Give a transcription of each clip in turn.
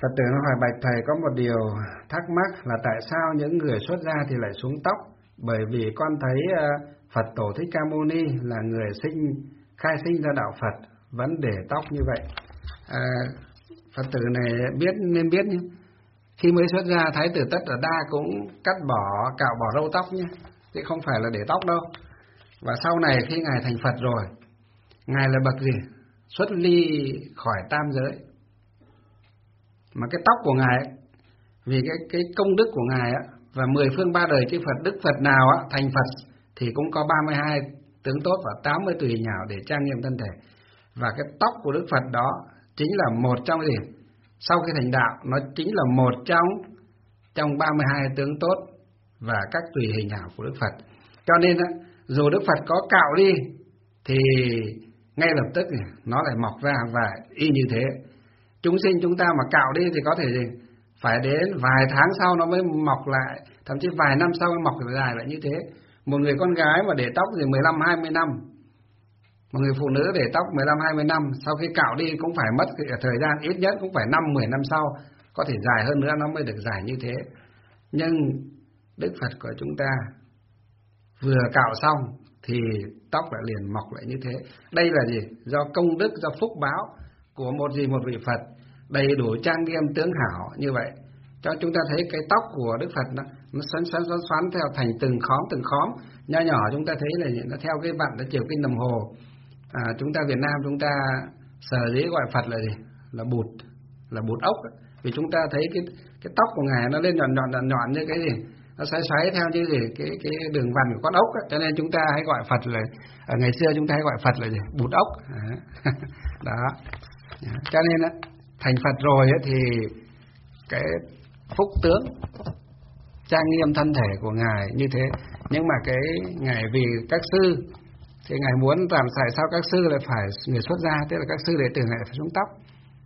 Phật tử nó hỏi bạch thầy có một điều thắc mắc là tại sao những người xuất gia thì lại xuống tóc? Bởi vì con thấy Phật Tổ Thích Ca Mâu Ni là người khai sinh ra đạo Phật vẫn để tóc như vậy. Phật tử này nên biết nhé. Khi mới xuất gia, Thái tử Tất Đạt Đa cũng cắt bỏ, cạo bỏ râu tóc nhé, chứ không phải là để tóc đâu. Và sau này khi ngài thành Phật rồi, ngài là bậc gì? Xuất ly khỏi tam giới. Mà cái tóc của ngài ấy, vì cái công đức của ngài á, và 10 phương 3 đời chư Phật, đức Phật nào á, thành Phật thì cũng có 32 tướng tốt và 80 tùy nhảo để trang nghiêm thân thể. Và cái tóc của Đức Phật đó chính là một trong gì? Sau khi thành đạo, nó chính là một trong 32 tướng tốt và các tùy hình hảo của Đức Phật. Cho nên á, dù Đức Phật có cạo đi thì ngay lập tức nó lại mọc ra và y như thế. Chúng sinh chúng ta mà cạo đi thì có thể gì? Phải đến vài tháng sau nó mới mọc lại, thậm chí vài năm sau mới mọc dài lại như thế. Một người con gái mà để tóc thì 15-20 năm, một người phụ nữ để tóc 15-20 năm, sau khi cạo đi cũng phải mất thời gian ít nhất cũng phải 5-10 năm sau, có thể dài hơn nữa nó mới được dài như thế. Nhưng Đức Phật của chúng ta vừa cạo xong thì tóc lại liền mọc lại như thế. Đây là gì? Do công đức, do phúc báo của một vị Phật đầy đủ trang nghiêm tướng hảo như vậy. Cho chúng ta thấy cái tóc của Đức Phật nó xoắn theo thành từng khóm nho nhỏ. Chúng ta thấy là nó theo cái vặn, nó chiều kinh đồng hồ. Chúng ta Việt Nam chúng ta sở dĩ gọi Phật là gì? Là bụt ốc. Vì chúng ta thấy cái tóc của ngài nó lên nhọn như cái gì? Nó xoáy theo như gì? Cái đường vằn của con ốc ấy. Cho nên chúng ta hay gọi Phật là, ở ngày xưa chúng ta hay gọi Phật là gì? Bụt ốc. Đó. Cho nên thành Phật rồi thì cái phúc tướng trang nghiêm thân thể của ngài như thế. Nhưng mà cái ngài vì các sư thì ngài muốn làm sao các sư lại phải người xuất gia, tức là các sư đệ tử ngài phải xuống tóc.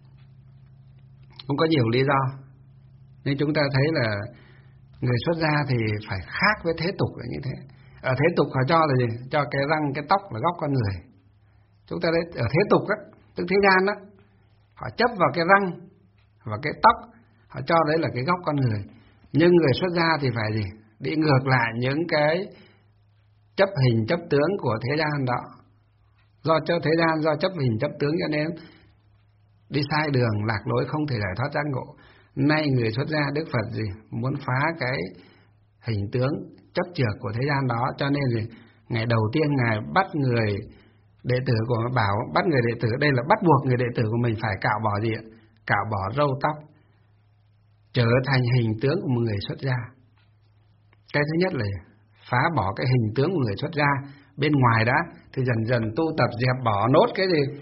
Cũng có nhiều lý do. Nhưng chúng ta thấy là người xuất gia thì phải khác với thế tục là như thế. Ở thế tục họ cho là gì? Cho cái răng, cái tóc là góc con người. Chúng ta thấy ở thế tục á, tức thế gian á, họ chấp vào cái răng và cái tóc, họ cho đấy là cái góc con người. Nhưng người xuất gia thì phải gì? Đi ngược lại những cái chấp hình chấp tướng của thế gian đó. Do cho thế gian, do chấp hình chấp tướng cho nên đi sai đường, lạc lối, không thể giải thoát giác ngộ. Nay người xuất gia Đức Phật gì? Muốn phá cái hình tướng chấp chược của thế gian đó. Cho nên gì? Ngày đầu tiên ngài bắt người đệ tử của bảo bắt người đệ tử, đây là bắt buộc người đệ tử của mình phải cạo bỏ gì ạ? Cạo bỏ râu tóc, trở thành hình tướng của một người xuất gia. Cái thứ nhất là phá bỏ cái hình tướng của người xuất gia bên ngoài đã, thì dần dần tu tập dẹp bỏ nốt cái gì?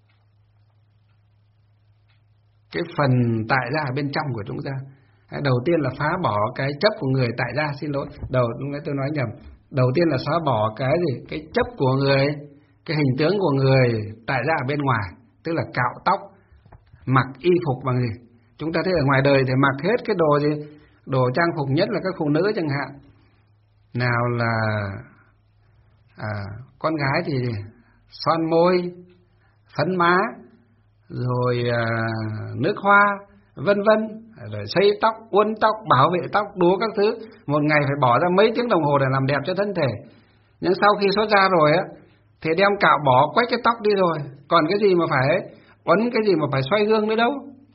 Cái phần tại gia ở bên trong của chúng ta. Đầu tiên là phá bỏ cái chấp của người tại gia, xin lỗi, tôi nói nhầm. Đầu tiên là xóa bỏ cái gì? Cái chấp của người, cái hình tướng của người tại gia ở bên ngoài, tức là cạo tóc, mặc y phục bằng gì? Chúng ta thấy ở ngoài đời thì mặc hết cái đồ gì? Đồ trang phục, nhất là các phụ nữ chẳng hạn. Nào là con gái thì son môi, phấn má, rồi nước hoa, vân vân, rồi xây tóc, uốn tóc, bảo vệ tóc, đủ các thứ. Một ngày phải bỏ ra mấy tiếng đồng hồ để làm đẹp cho thân thể. Nhưng sau khi xuất gia rồi á, thì đem cạo bỏ quách cái tóc đi rồi, còn cái gì mà phải uốn, cái gì mà phải xoay gương nữa đâu.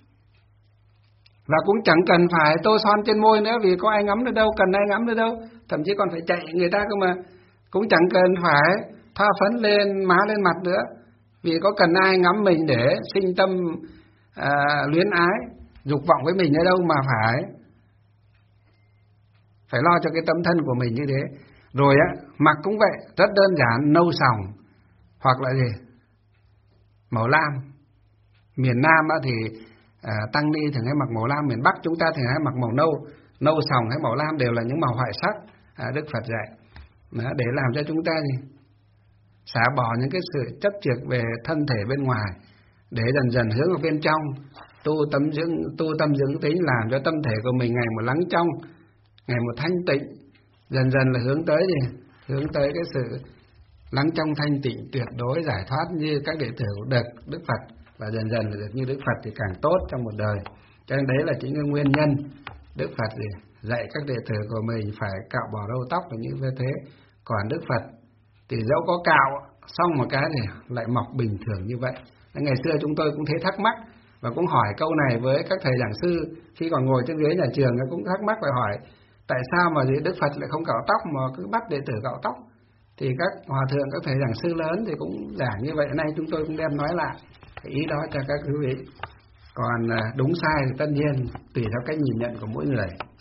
Và cũng chẳng cần phải tô son trên môi nữa, vì có ai ngắm nữa đâu, cần ai ngắm nữa đâu. Thậm chí còn phải chạy người ta cơ mà. Cũng chẳng cần phải thoa phấn lên má lên mặt nữa, vì có cần ai ngắm mình để sinh tâm luyến ái, dục vọng với mình nữa đâu, mà phải lo cho cái tâm thân của mình như thế. Rồi mặc cũng vậy, rất đơn giản, nâu sòng hoặc là gì? Màu lam. Miền Nam thì tăng ni thường hay mặc màu lam, miền Bắc chúng ta thường hay mặc màu nâu sòng hay màu lam đều là những màu hoại sắc Đức Phật dạy. Để làm cho chúng ta gì? Xả bỏ những cái sự chấp chược về thân thể bên ngoài, để dần dần hướng vào bên trong, tu tâm dưỡng tính, làm cho tâm thể của mình ngày một lắng trong, ngày một thanh tịnh, dần dần là hướng tới gì? Hướng tới cái sự lắng trong thanh tịnh tuyệt đối, giải thoát như các đệ tử được Đức Phật, và dần dần là được như Đức Phật thì càng tốt trong một đời. Cho nên đấy là chính cái nguyên nhân Đức Phật dạy các đệ tử của mình phải cạo bỏ râu tóc là như thế. Còn Đức Phật thì dẫu có cạo xong một cái thì lại mọc bình thường như vậy. Ngày xưa chúng tôi cũng thấy thắc mắc và cũng hỏi câu này với các thầy giảng sư khi còn ngồi trên ghế nhà trường, cũng thắc mắc và hỏi tại sao mà Đức Phật lại không cạo tóc mà cứ bắt đệ tử cạo tóc. Thì các hòa thượng, các thầy giảng sư lớn thì cũng giảng như vậy. Nay chúng tôi cũng đem nói lại cái ý đó cho các quý vị. Còn đúng sai thì tất nhiên tùy theo cách nhìn nhận của mỗi người.